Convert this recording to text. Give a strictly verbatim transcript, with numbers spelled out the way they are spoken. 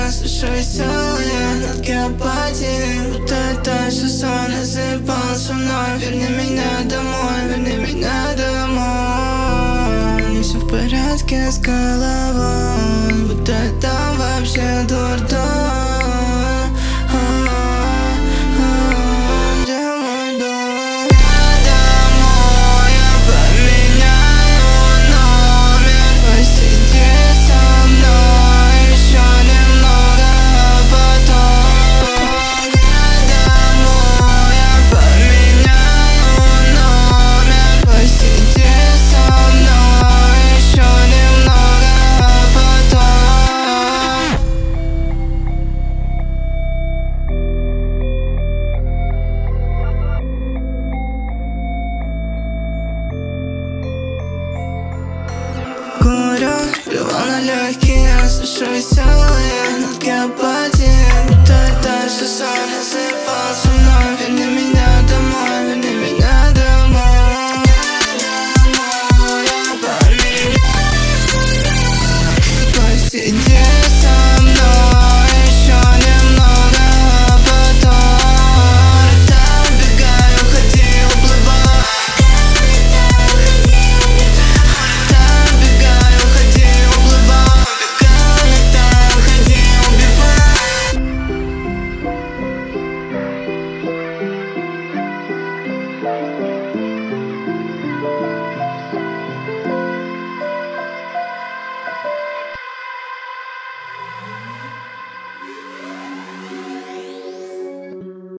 я слышу веселые нотки апатии. Будто это все сон, и заебал со мной. Верни меня домой, верни меня домой. Не все в порядке с головой, будто там вообще дурдом. Курю, плевал на легкие, я слышу